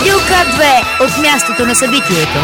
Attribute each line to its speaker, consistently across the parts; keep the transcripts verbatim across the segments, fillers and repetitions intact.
Speaker 1: Радио К две от мястото на събитието.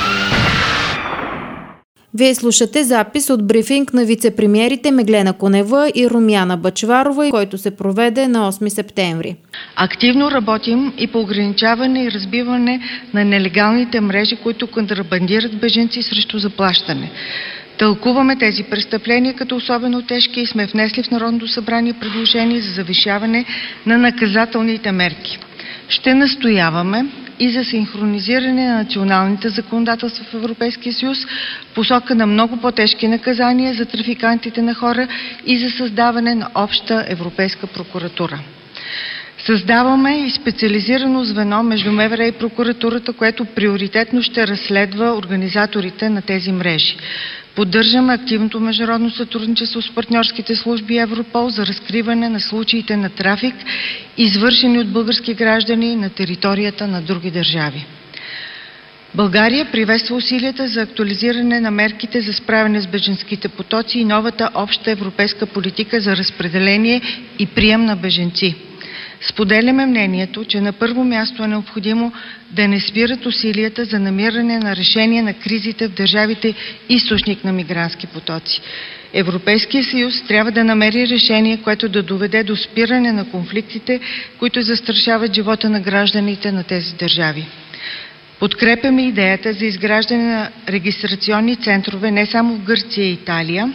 Speaker 2: Вие слушате запис от брифинг на вице-премиерите Меглена Кунева и Румяна Бъчварова, който се проведе на осми септември.
Speaker 3: Активно работим и по ограничаване и разбиване на нелегалните мрежи, които контрабандират бежанци срещу заплащане. Тълкуваме тези престъпления като особено тежки и сме внесли в Народното събрание предложение за завишаване на наказателните мерки. Ще настояваме и за синхронизиране на националните законодателства в Европейския съюз в посока на много по-тежки наказания за трафикантите на хора и за създаване на обща европейска прокуратура. Създаваме и специализирано звено между МВР и прокуратурата, което приоритетно ще разследва организаторите на тези мрежи. Поддържаме активното международно сътрудничество с партньорските служби Европол за разкриване на случаите на трафик, извършени от български граждани на територията на други държави. България приветства усилията за актуализиране на мерките за справяне с бежанските потоци и новата обща европейска политика за разпределение и прием на бежанци. Споделяме мнението, че на първо място е необходимо да не спират усилията за намиране на решение на кризите в държавите източник на мигрантски потоци. Европейския съюз трябва да намери решение, което да доведе до спиране на конфликтите, които застрашават живота на гражданите на тези държави. Подкрепяме идеята за изграждане на регистрационни центрове не само в Гърция и Италия,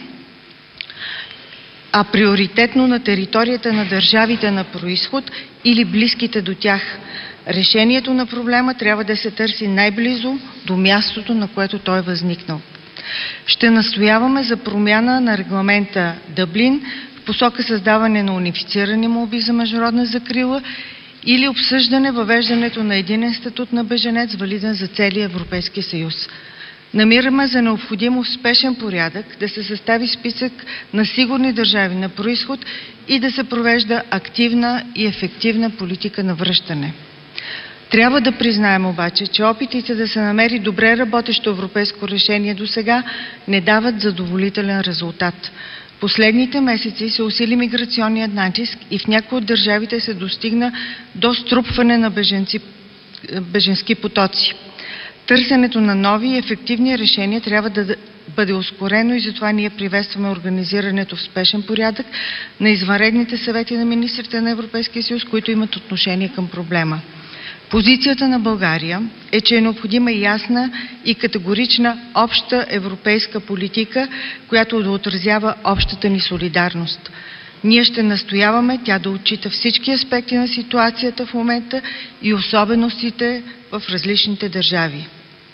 Speaker 3: а приоритетно на територията на държавите на происход или близките до тях. Решението на проблема трябва да се търси най-близо до мястото, на което той е възникнал. Ще настояваме за промяна на регламента Дъблин в посока създаване на унифицирани молби за международна закрила или обсъждане въвеждането на единен статут на бежанец, валиден за целия Европейски съюз. Намираме за необходимо в спешен порядък да се състави списък на сигурни държави на происход и да се провежда активна и ефективна политика на връщане. Трябва да признаем обаче, че опитите да се намери добре работещо европейско решение досега не дават задоволителен резултат. Последните месеци се усили миграционният натиск и в някои от държавите се достигна до струпване на беженци, беженски потоци. Търсенето на нови и ефективни решения трябва да бъде ускорено и затова ние приветстваме организирането в спешен порядък на извънредните съвети на министрите на Европейския съюз, които имат отношение към проблема. Позицията на България е, че е необходима ясна и категорична обща европейска политика, която да отразява общата ни солидарност. Ние ще настояваме тя да отчита всички аспекти на ситуацията в момента и особеностите в различните държави.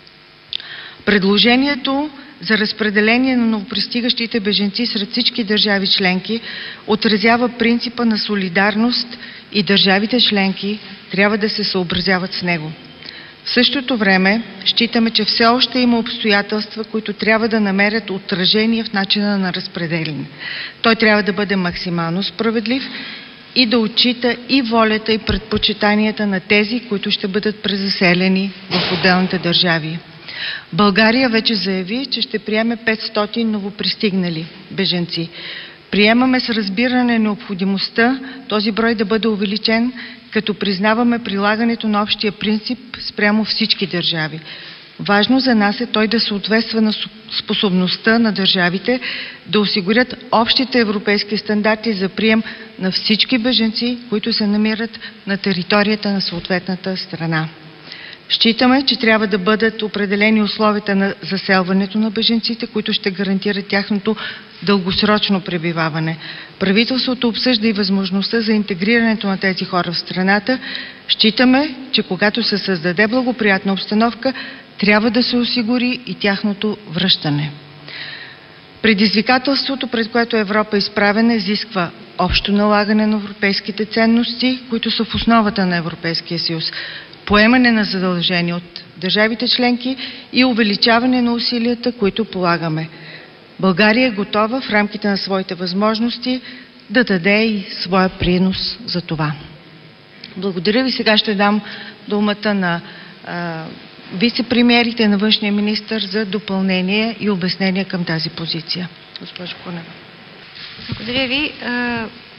Speaker 3: Предложението за разпределение на новопристигащите бежанци сред всички държави членки отразява принципа на солидарност и държавите членки трябва да се съобразяват с него. В същото време считаме, че все още има обстоятелства, които трябва да намерят отражение в начина на разпределение. Той трябва да бъде максимално справедлив и да отчита и волята и предпочитанията на тези, които ще бъдат презаселени в отделните държави. България вече заяви, че ще приеме петстотин новопристигнали бежанци. Приемаме с разбиране необходимостта този брой да бъде увеличен, като признаваме прилагането на общия принцип спрямо всички държави. Важно за нас е той да съответства на способността на държавите да осигурят общите европейски стандарти за прием на всички бежанци, които се намират на територията на съответната страна. Считаме, че трябва да бъдат определени условията на заселването на бежанците, които ще гарантират тяхното дългосрочно пребиваване. Правителството обсъжда и възможността за интегрирането на тези хора в страната. Считаме, че когато се създаде благоприятна обстановка, трябва да се осигури и тяхното връщане. Предизвикателството, пред което Европа е изправена, изисква общо налагане на европейските ценности, които са в основата на Европейския съюз, поемане на задължения от държавите членки и увеличаване на усилията, които полагаме. България е готова в рамките на своите възможности да даде и своя принос за това. Благодаря ви. Сега ще дам думата на а, вице-премиерите на външния министър за допълнение и обяснение към тази позиция. Госпожо Кунева.
Speaker 4: Благодаря ви.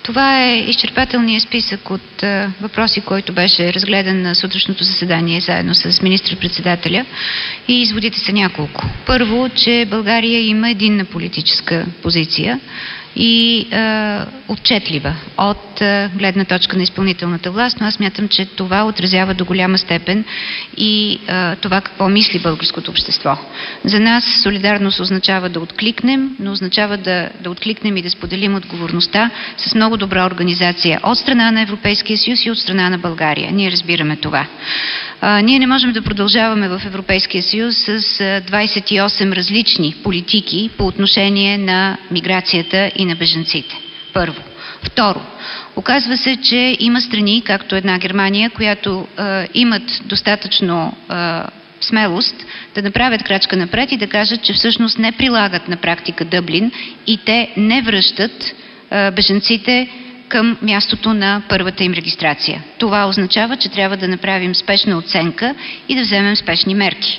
Speaker 4: Това е изчерпателният списък от а, въпроси, който беше разгледан на сутрешното заседание заедно с министър-председателя, и изводите са няколко. Първо, че България има единна политическа позиция и а, отчетлива от а, гледна точка на изпълнителната власт, но аз смятам, че това отразява до голяма степен и а, това какво мисли българското общество. За нас солидарност означава да откликнем, но означава да, да откликнем и да споделим отговорността с много добра организация от страна на Европейския съюз и от страна на България. Ние разбираме това. А, ние не можем да продължаваме в Европейския съюз с а, двадесет и осем различни политики по отношение на миграцията и на бежанците. Първо. Второ. Оказва се, че има страни, както една Германия, която а, имат достатъчно а, смелост да направят крачка напред и да кажат, че всъщност не прилагат на практика Дъблин и те не връщат а, бежанците към мястото на първата им регистрация. Това означава, че трябва да направим спешна оценка и да вземем спешни мерки.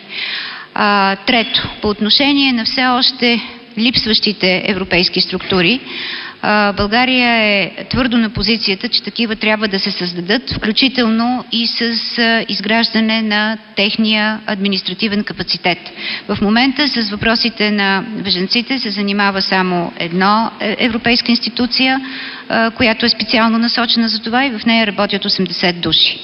Speaker 4: А, трето, по отношение на все още липсващите европейски структури, а, България е твърдо на позицията, че такива трябва да се създадат, включително и с а, изграждане на техния административен капацитет. В момента с въпросите на бежанците се занимава само една европейска институция, която е специално насочена за това, и в нея работят осемдесет души.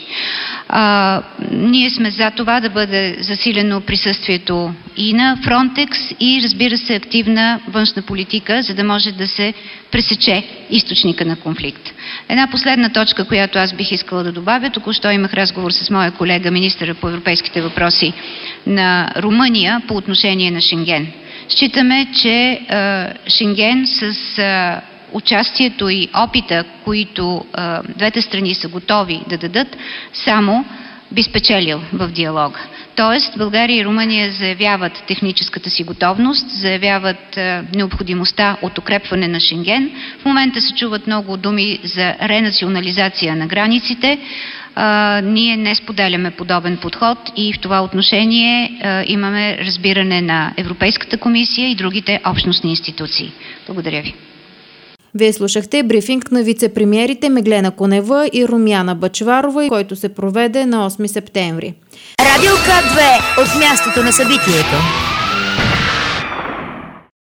Speaker 4: А, ние сме за това да бъде засилено присъствието и на Фронтекс, и разбира се активна външна политика, за да може да се пресече източника на конфликт. Една последна точка, която аз бих искала да добавя. Току-що имах разговор с моя колега, министъра по европейските въпроси на Румъния, по отношение на Шенген. Считаме, че а, Шенген с а, участието и опита, които а, двете страни са готови да дадат, само би спечелил в диалога. Тоест, България и Румъния заявяват техническата си готовност, заявяват а, необходимостта от укрепване на Шенген. В момента се чуват много думи за ренационализация на границите. А, ние не споделяме подобен подход и в това отношение а, имаме разбиране на Европейската комисия и другите общностни институции. Благодаря ви.
Speaker 2: Вие слушахте брифинг на вице-премиерите Меглена Кунева и Румяна Бъчварова, който се проведе на осми септември.
Speaker 1: Радио К две от мястото на събитието.